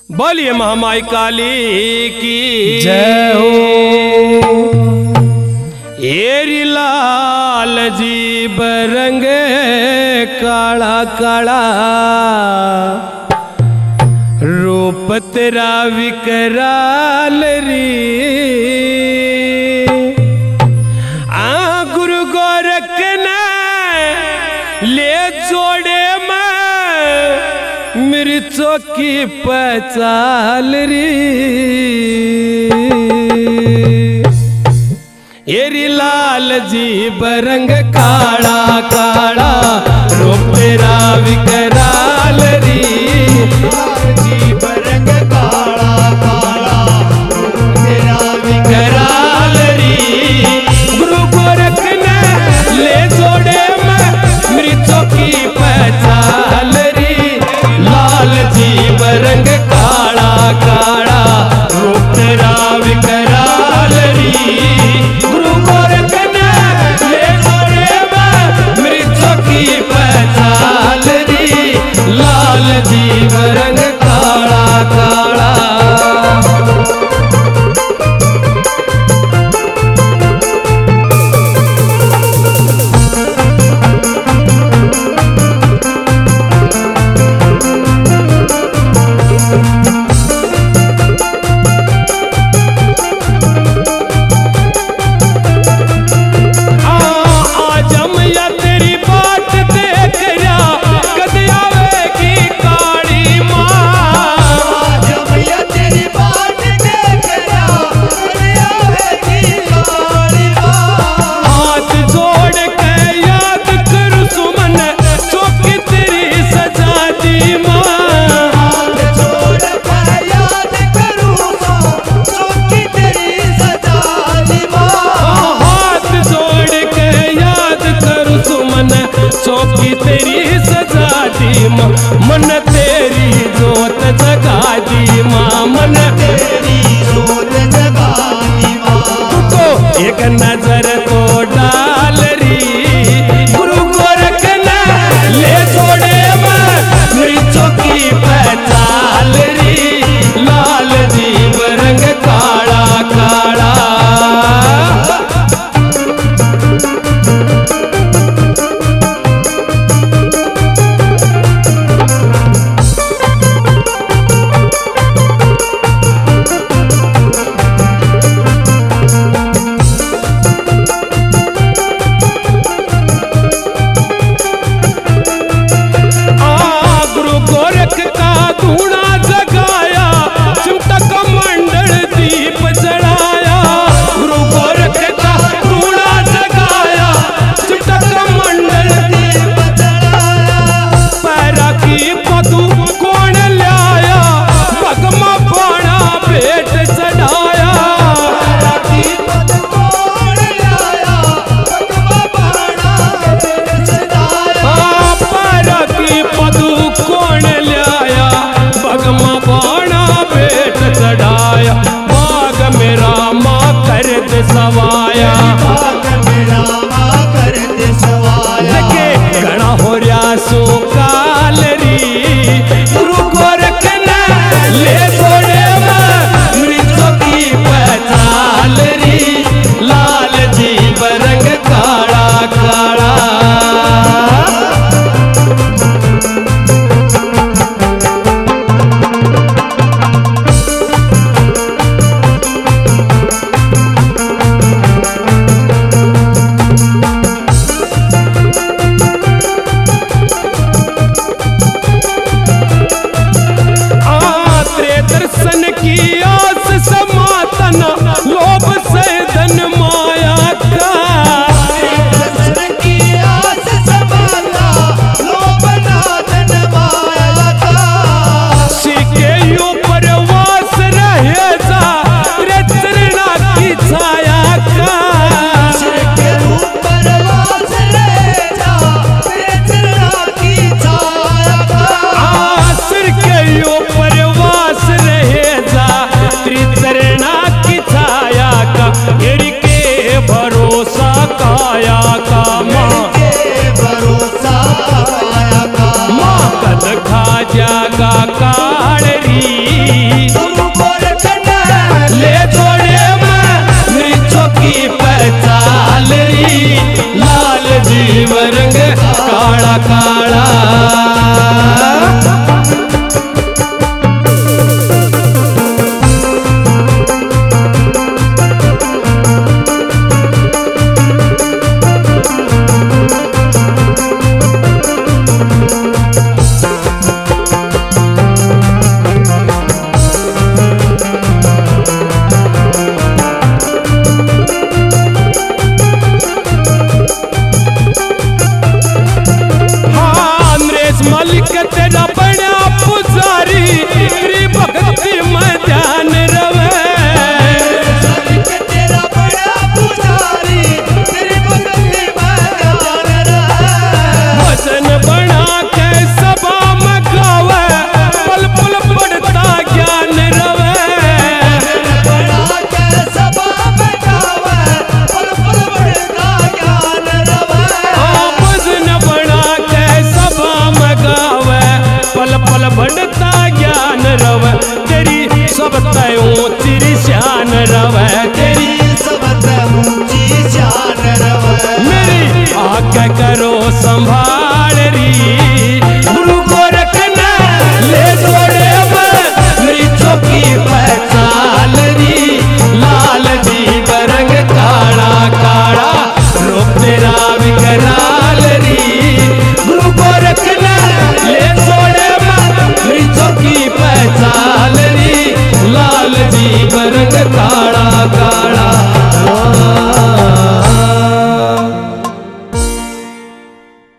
बोलिए महामाई काली की जय हो। एरी लाल जी बरंग काला काला रूप तेरा विकराल री। गुरु गोरख ने ले जोड़े मैं मिर्चों की पचाल री। एरी लाल जी बरंग काला काला रूप तेरा विकराल री। जी बरंग काला काला रूप तेरा विकराल री। गुरु गोरख ने ले जोड़े मैं मृतों की पहचान री। लाल जी बरंग काला काला रूप तेरा विकराल री। गुरु गोरख ने ले जोड़े मैं मृतों की पहचान री। लाल जी बरंग काला काला। चौकी तेरी सजा दी माँ मन तेरी जोत जगा दी माँ। मन तेरी जोत जगा दी माँ। तो एक नजर तो डाल री। गुरु गोरख ने ले जोड़े मैं मृतों की पहचान री। लाल जी बरंग काला काला। सवाया लगे गणा हो रहा सो काल री। गुरु गोरख ने ले जोड़े मृतों की पहचान री। लाल जी बरंग काला काला। पल बढ़ता ज्ञान रव तेरी सब तयों तेरी शान रव